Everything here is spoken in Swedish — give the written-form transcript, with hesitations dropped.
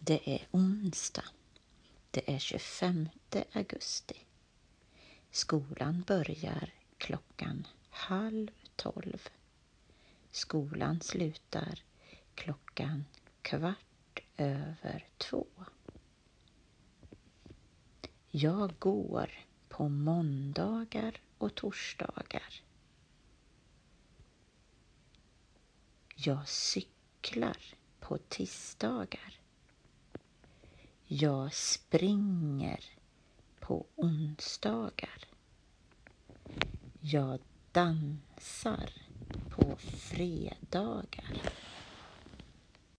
Det är onsdag. Det är 25 augusti. Skolan börjar 11:30. Skolan slutar 2:15. Jag går på måndagar och torsdagar. Jag cyklar på tisdagar. Jag springer på onsdagar. Jag dansar på fredagar.